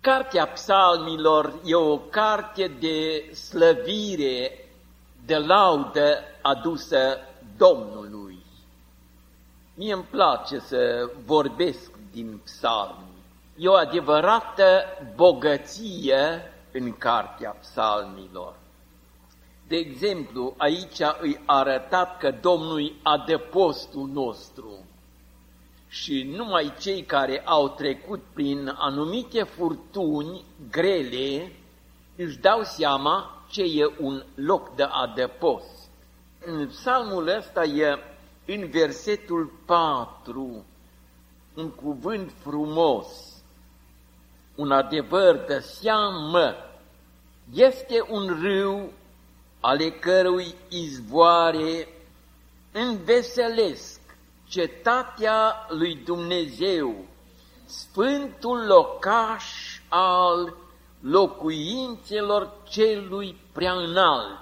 Cartea Psalmilor e o carte de slăvire, de laudă adusă Domnului. Mie îmi place să vorbesc din psalmi. E o adevărată bogăție în Cartea Psalmilor. De exemplu, aici îi arătat că Domnul e adăpostul nostru și numai cei care au trecut prin anumite furtuni grele își dau seama ce e un loc de adăpost. În psalmul ăsta e în versetul 4 un cuvânt frumos, un adevăr de seamă. Este un râu ale cărui izvoare înveselesc cetatea lui Dumnezeu, sfântul locaș al locuințelor celui preaînalt.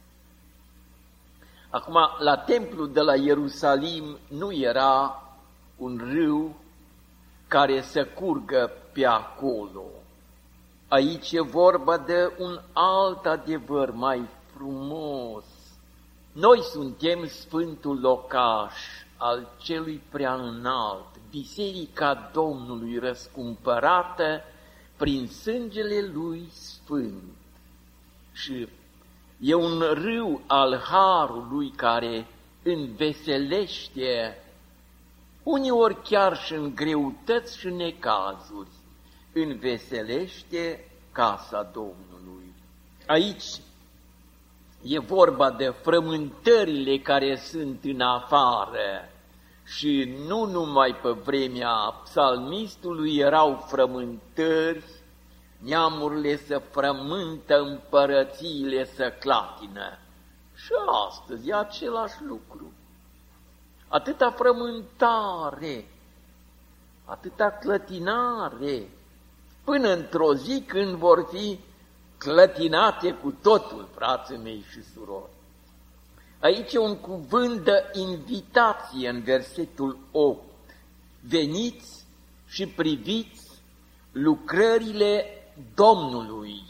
Acum, la templul de la Ierusalim nu era un râu care să curgă pe acolo. Aici e vorba de un alt adevăr mai frumos. Noi suntem sfântul locaș al celui preaînalt, biserica Domnului răscumpărată prin sângele lui sfânt. Și e un râu al harului care înveselește, uneori chiar și în greutăți și necazuri, înveselește casa Domnului. Aici e vorba de frământările care sunt în afară și nu numai pe vremea psalmistului erau frământări, neamurile să frământă, împărățiile să clatină. Și astăzi e același lucru. Atâta frământare, atâta clătinare, până într-o zi când vor fi clătinate cu totul, frații mei și surori. Aici e un cuvânt de invitație în versetul 8. Veniți și priviți lucrările Domnului,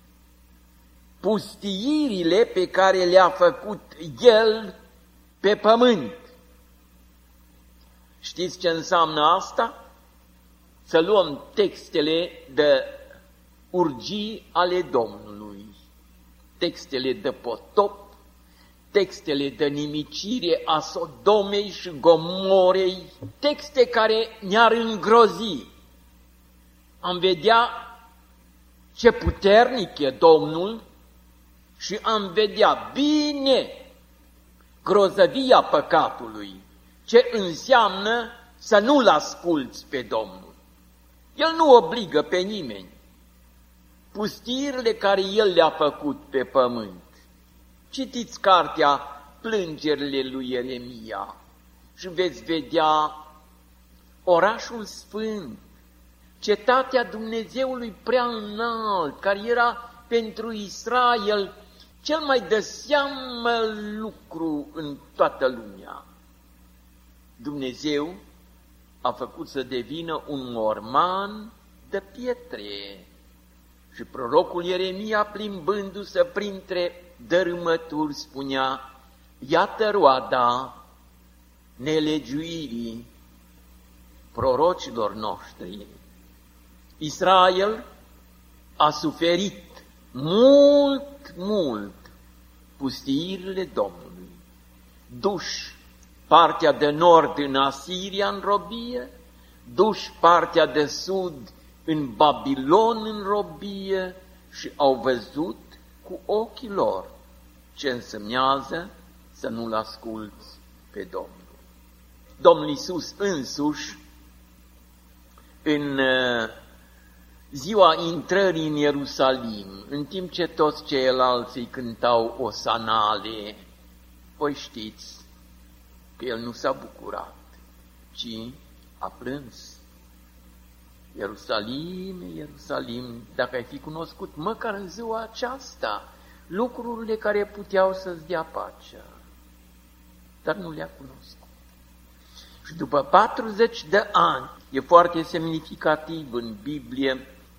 pustiirile pe care le-a făcut El pe pământ. Știți ce înseamnă asta? Să luăm textele de urgii ale Domnului, textele de potop, textele de nimicire a Sodomei și Gomorei, texte care ne-ar îngrozi. Am vedea ce puternic e Domnul și am vedea bine grozăvia păcatului, ce înseamnă să nu-L asculți pe Domnul. El nu obligă pe nimeni. Pustirile care El le-a făcut pe pământ. Citiți cartea Plângerile lui Ieremia și veți vedea orașul sfânt, cetatea Dumnezeului prea înalt, care era pentru Israel cel mai de seamă lucru în toată lumea. Dumnezeu a făcut să devină un morman de pietre. Și prorocul Ieremia, plimbându-se printre dărâmături, spunea: iată roada nelegiuirii prorocilor noștri. Israel a suferit mult pustiirile Domnului, duși partea de nord în Asiria în robie, duși partea de sud în Babilon în robie și au văzut cu ochii lor ce însemnează să nu-L asculți pe Domnul. Domnul Iisus însuși, în ziua intrării în Ierusalim, în timp ce toți ceilalți îi cântau osanale, voi știți că El nu s-a bucurat, ci a plâns. Ierusalim, Ierusalim, dacă ai fi cunoscut măcar în ziua aceasta lucrurile care puteau să-ți dea pacea, dar nu le-a cunoscut. Și după 40 de ani, e foarte semnificativ în Biblie,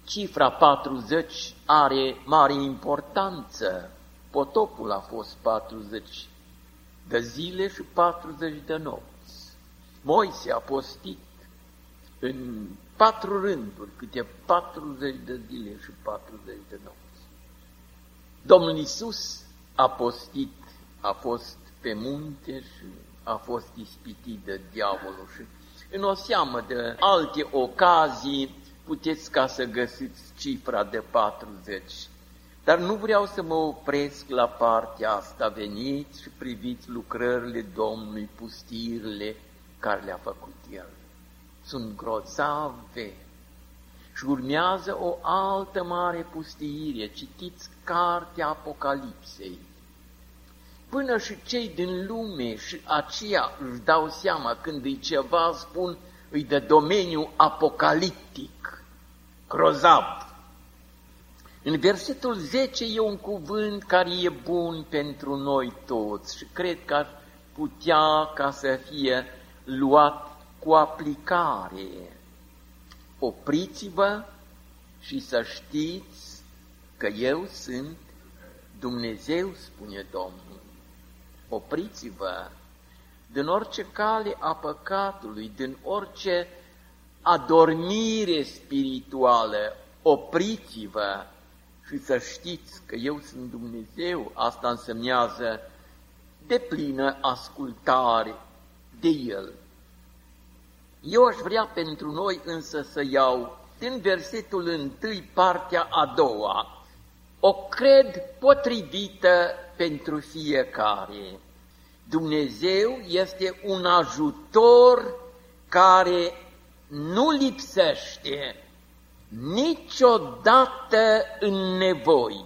Cifra 40 are mare importanță. Potopul a fost 40 de zile și 40 de nopți. Moise a postit în 4 rânduri, câte 40 de zile și 40 de nopți. Domnul Iisus a postit, a fost pe munte și a fost ispitit de diavolul și în o seamă de alte ocazii puteți ca să găsiți cifra de 40. Dar nu vreau să mă opresc la partea asta. Veniți și priviți lucrările Domnului, pustirile care le-a făcut El. Sunt grozave. Și urmează o altă mare pustiire. Citiți cartea Apocalipsei. Până și cei din lume și aceia își dau seama când îi ceva spun, îi de domeniu apocaliptic, grozav. În versetul 10 e un cuvânt care e bun pentru noi toți și cred că ar putea ca să fie luat cu aplicare. Opriți-vă și să știți că eu sunt Dumnezeu, spune Domnul. Opriți-vă din orice cale a păcatului, din orice adormire spirituală. Opriți-vă și să știți că eu sunt Dumnezeu. Asta însemnează deplină ascultare de El. Eu aș vrea pentru noi însă să iau din versetul 1, partea a doua, o cred potrivită pentru fiecare. Dumnezeu este un ajutor care nu lipsește niciodată în nevoi.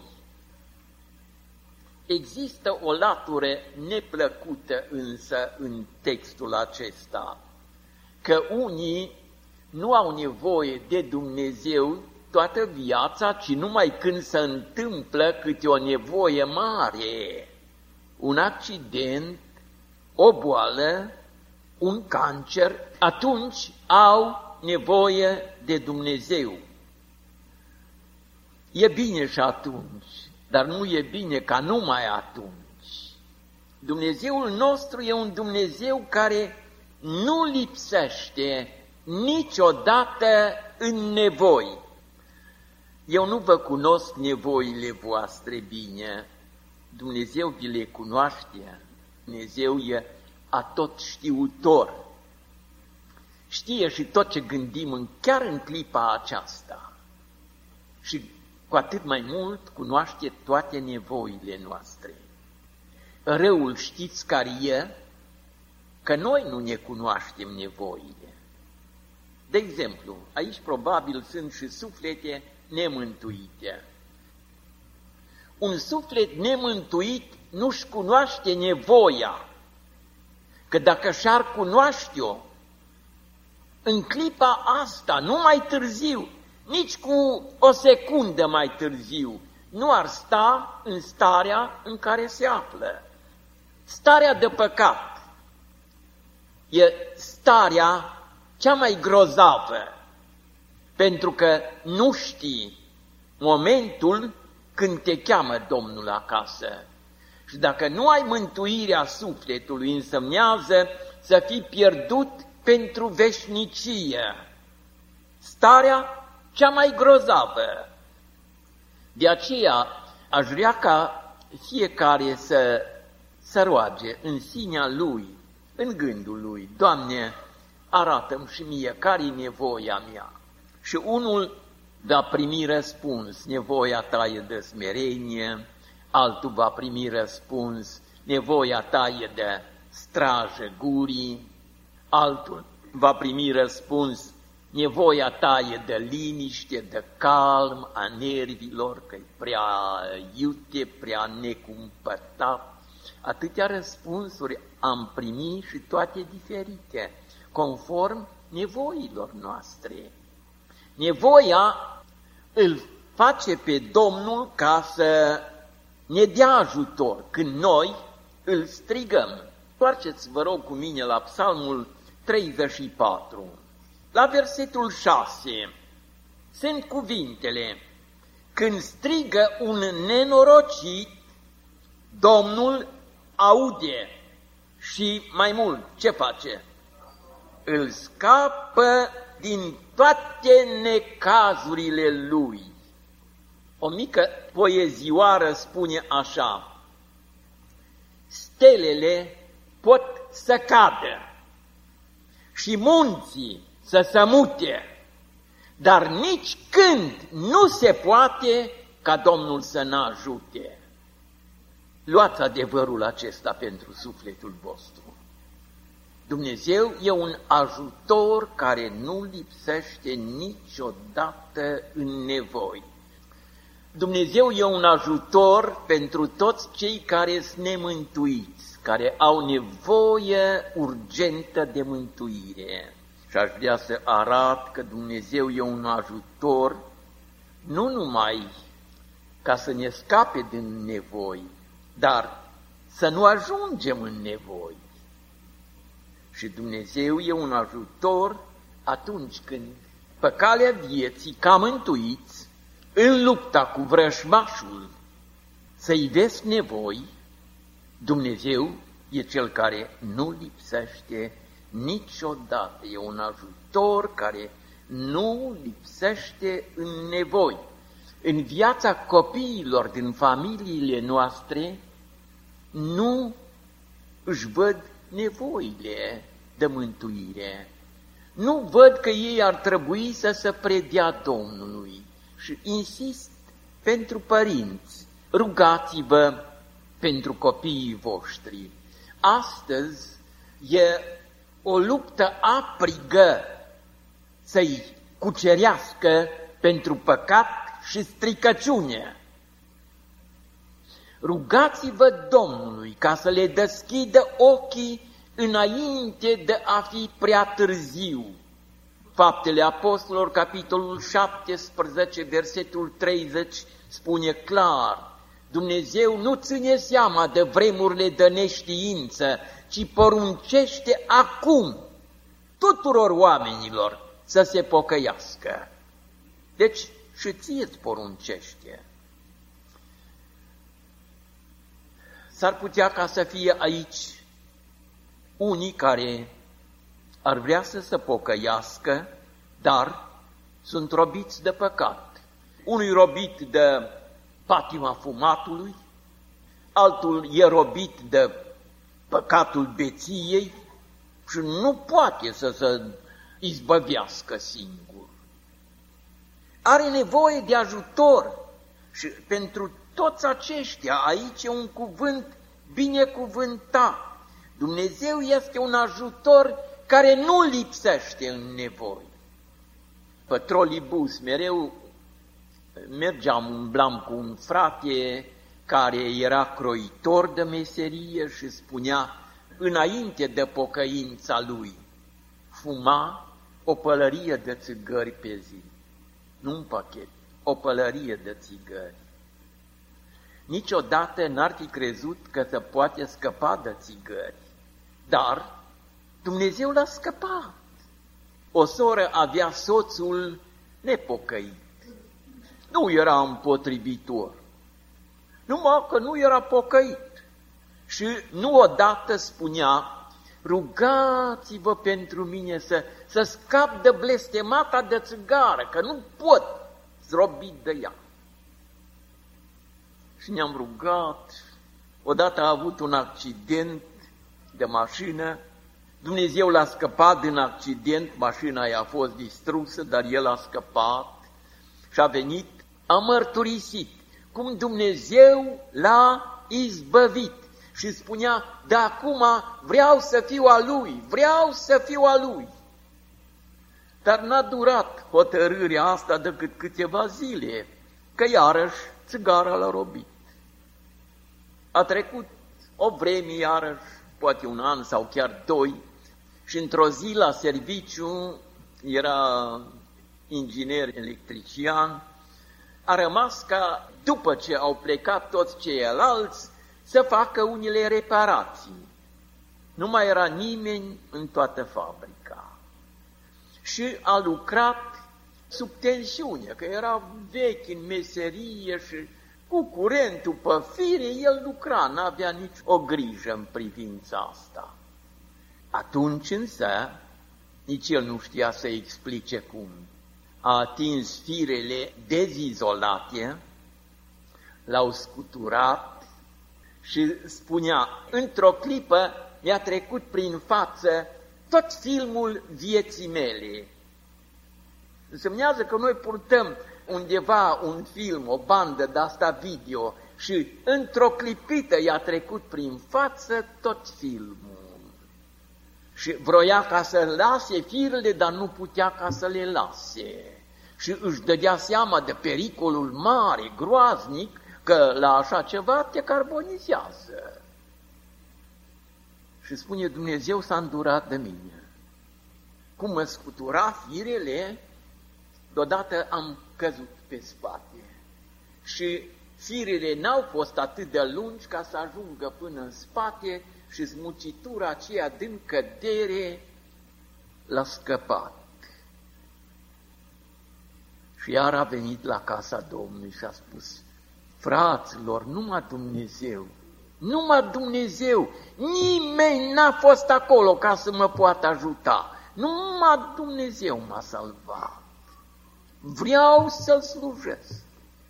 Există o latură neplăcută însă în textul acesta, că unii nu au nevoie de Dumnezeu toată viața, ci numai când se întâmplă câte o nevoie mare, un accident, o boală, un cancer, atunci au nevoie de Dumnezeu. E bine și atunci, dar nu e bine ca numai atunci. Dumnezeul nostru e un Dumnezeu care nu lipsește niciodată în nevoi. Eu nu vă cunosc nevoile voastre bine, Dumnezeu vi le cunoaște, Dumnezeu e atotștiutor. Știe și tot ce gândim chiar în clipa aceasta și cu atât mai mult cunoaște toate nevoile noastre. Răul știți care e? Că noi nu ne cunoaștem nevoile. De exemplu, aici probabil sunt și suflete nemântuite. Un suflet nemântuit nu-și cunoaște nevoia, că dacă și-ar cunoaște-o, în clipa asta, nu mai târziu, nici cu o secundă mai târziu, nu ar sta în starea în care se află. Starea de păcat e starea cea mai grozavă, pentru că nu știi momentul când te cheamă Domnul acasă. Și dacă nu ai mântuirea sufletului, însemnează să fii pierdut pentru veșnicie. Starea cea mai grozavă. De aceea aș vrea ca fiecare să roage în sinea lui, în gândul lui, Doamne, arată-mi și mie care-i nevoia mea. Și unul va primi răspuns, nevoia ta e de smerenie, altul va primi răspuns, nevoia ta e de strajă gurii, altul va primi răspuns, nevoia ta e de liniște, de calm a nervilor, că e prea iute, prea necumpătat. Atâtea răspunsuri am primit și toate diferite, conform nevoilor noastre. Nevoia îl face pe Domnul ca să ne dea ajutor când noi îl strigăm. Întoarceți, vă rog, cu mine la Psalmul 34, la versetul 6. sunt cuvintele: când strigă un nenorocit, Domnul aude și mai mult, ce face? Îl scapă din toate necazurile lui. O mică poezioară spune așa: stelele pot să cadă și munții să se mute, dar nici când nu se poate ca Domnul să n-ajute. Luați adevărul acesta pentru sufletul vostru. Dumnezeu e un ajutor care nu lipsește niciodată în nevoi. Dumnezeu e un ajutor pentru toți cei care sunt nemântuiți, care au nevoie urgentă de mântuire. Și aș vrea să arăt că Dumnezeu e un ajutor nu numai ca să ne scape din nevoi, dar să nu ajungem în nevoi. Și Dumnezeu e un ajutor atunci când, pe calea vieții, ca mântuiți, în lupta cu vrăjmașul, să-i vezi nevoi, Dumnezeu e Cel care nu lipsește niciodată. E un ajutor care nu lipsește în nevoi. În viața copiilor din familiile noastre nu își văd nevoile de mântuire. Nu văd că ei ar trebui să se predea Domnului. Și insist pentru părinți, rugați-vă pentru copiii voștri. Astăzi e o luptă aprigă să-i cucerească pentru păcat și stricăciune. Rugați-vă Domnului ca să le deschidă ochii înainte de a fi prea târziu. Faptele Apostolilor, capitolul 17, versetul 30, spune clar: Dumnezeu nu ține seama de vremurile de neștiință, ci poruncește acum tuturor oamenilor să se pocăiască. Deci și ție îți poruncește. S-ar putea ca să fie aici unii care ar vrea să se pocăiască, dar sunt robiți de păcat. Unul e robit de patima fumatului, altul e robit de păcatul beției și nu poate să se izbăvească singur. Are nevoie de ajutor și pentru toți aceștia aici e un cuvânt binecuvântat. Dumnezeu este un ajutor care nu lipsește în nevoi. Pe trolibus mereu umblam cu un frate care era croitor de meserie și spunea, înainte de pocăința lui, fuma o pălărie de țigări pe zi. Nu un pachet, o pălărie de țigări. Niciodată n-ar fi crezut că se poate scăpa de țigări, dar Dumnezeu l-a scăpat. O soră avea soțul nepocăit. Nu era împotrivitor, numai că nu era pocăit. Și nu odată spunea, rugați-vă pentru mine să scap de blestemata de țigară, că nu pot zdrobit de ea. Și ne-am rugat. Odată a avut un accident de mașină, Dumnezeu l-a scăpat din accident, mașina i-a fost distrusă, dar el a scăpat și a venit, a mărturisit cum Dumnezeu l-a izbăvit și spunea, de acum vreau să fiu a Lui, vreau să fiu a Lui. Dar n-a durat hotărârea asta decât câteva zile, că iarăși țigara l-a robit. A trecut o vreme iarăși, poate un an sau chiar 2, și într-o zi la serviciu, era inginer electrician, a rămas ca, după ce au plecat toți ceilalți, să facă unele reparații. Nu mai era nimeni în toată fabrica. Și a lucrat sub tensiune, că era vechi în meserie și cu curentul pe fire, el lucra, n-avea nici o grijă în privința asta. Atunci însă, nici el nu știa să explice cum. A atins firele dezizolate, l-au scuturat și spunea, într-o clipă mi-a trecut prin față tot filmul vieții mele. Însemnează că noi purtăm undeva un film, o bandă de-asta video și într-o clipită i-a trecut prin față tot filmul. Și vroia ca să lase firele, dar nu putea ca să le lase. Și își dădea seama de pericolul mare, groaznic, că la așa ceva te carbonizează. Și spune, Dumnezeu s-a îndurat de mine. Cum mă scutura firele, deodată am căzut pe spate. Și firele n-au fost atât de lungi ca să ajungă până în spate și smucitura aceea din cădere l-a scăpat. Și iar a venit la casa Domnului și a spus, fraților, numai Dumnezeu, nimeni n-a fost acolo ca să mă poată ajuta, numai Dumnezeu m-a salvat. Vreau să-L slujesc.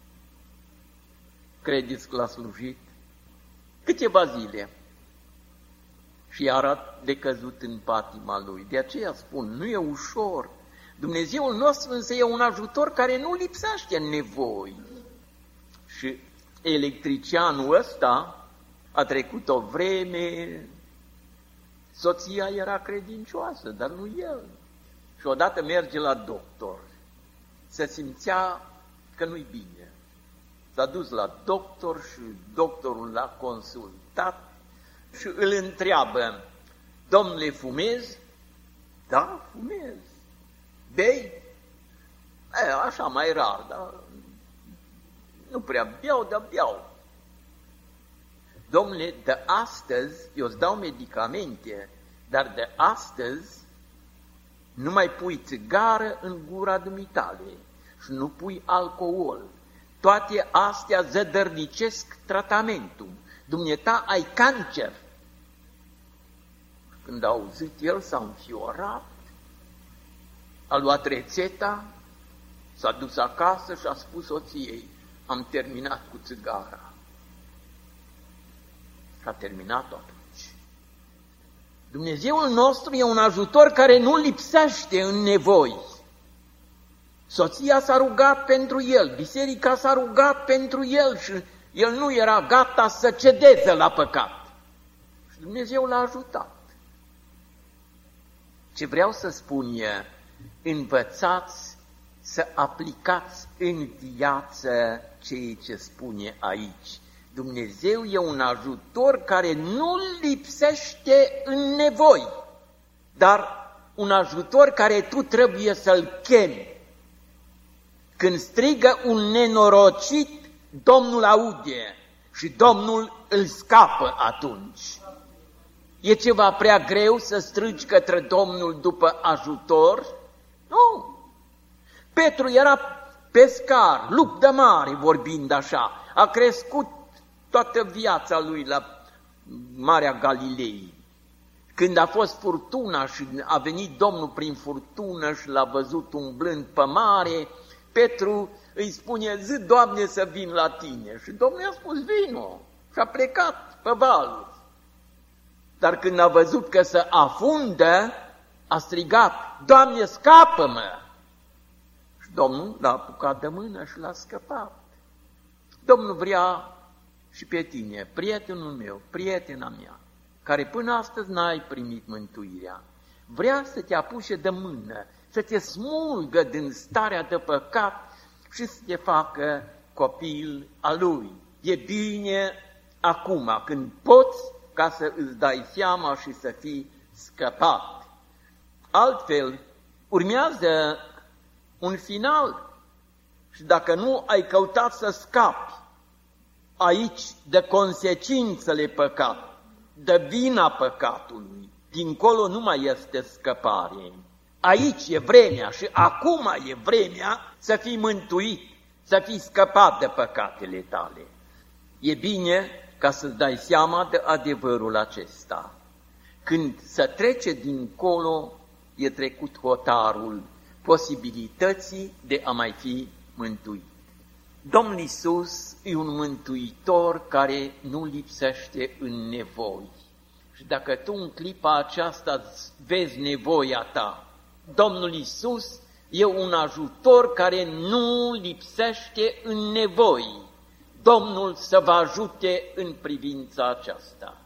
Credeți că l-a slujit? Câteva zile. Și iar a decăzut în patima lui. De aceea spun, nu e ușor. Dumnezeul nostru însă e un ajutor care nu lipsește în nevoi. Și electricianul ăsta a trecut o vreme, soția era credincioasă, dar nu el. Și odată merge la doctor. Se simțea că nu-i bine. S-a dus la doctor și doctorul l-a consultat și îl întreabă, domnule, fumezi? Da, fumez. Bei? Așa mai rar, dar nu prea beau, dar beau. Domnule, de astăzi, eu îți dau medicamente, dar de astăzi nu mai pui țigară în gura dumitale și nu pui alcool. Toate astea zădărnicesc tratamentul. Dumneata ai cancer. Când a auzit el, s-a înfiorat, a luat rețeta, s-a dus acasă și a spus soției, am terminat cu țigara. Și a terminat-o atunci. Dumnezeul nostru e un ajutor care nu lipsește în nevoi. Soția s-a rugat pentru el, biserica s-a rugat pentru el și el nu era gata să cedeze la păcat. Și Dumnezeu l-a ajutat. Ce vreau să spun e, învățați să aplicați în viață ceea ce spune aici. Dumnezeu e un ajutor care nu lipsește în nevoi, dar un ajutor care tu trebuie să-l chemi. Când strigă un nenorocit, Domnul aude și Domnul îl scapă atunci. E ceva prea greu să strigi către Domnul după ajutor? Nu. Petru era pescar, lup de mare, vorbind așa. A crescut toată viața lui la Marea Galilei. Când a fost furtuna și a venit Domnul prin furtună și l-a văzut umblând pe mare, Petru îi spune, zi, Doamne, să vin la tine. Și Domnul i-a spus, vino. Și a plecat pe valuri. Dar când a văzut că se afundă, a strigat, Doamne, scapă-mă! Și Domnul l-a apucat de mână și l-a scăpat. Domnul vrea și pe tine, prietenul meu, prietena mea, care până astăzi n-ai primit mântuirea, vrea să te apuce de mână, să te smulgă din starea de păcat și să te facă copil al Lui. E bine acum, când poți, ca să îți dai seama și să fii scăpat. Altfel, urmează un final și dacă nu ai căutat să scapi aici de consecințele păcatului, de vina păcatului, dincolo nu mai este scăpare. Aici e vremea și acum e vremea să fii mântuit, să fii scăpat de păcatele tale. E bine ca să-ți dai seama de adevărul acesta. Când se trece dincolo, e trecut hotarul posibilității de a mai fi mântuit. Domnul Iisus e un mântuitor care nu lipsește în nevoi. Și dacă tu în clipa aceasta vezi nevoia ta, Domnul Iisus e un ajutor care nu lipsește în nevoi. Domnul să vă ajute în privința aceasta.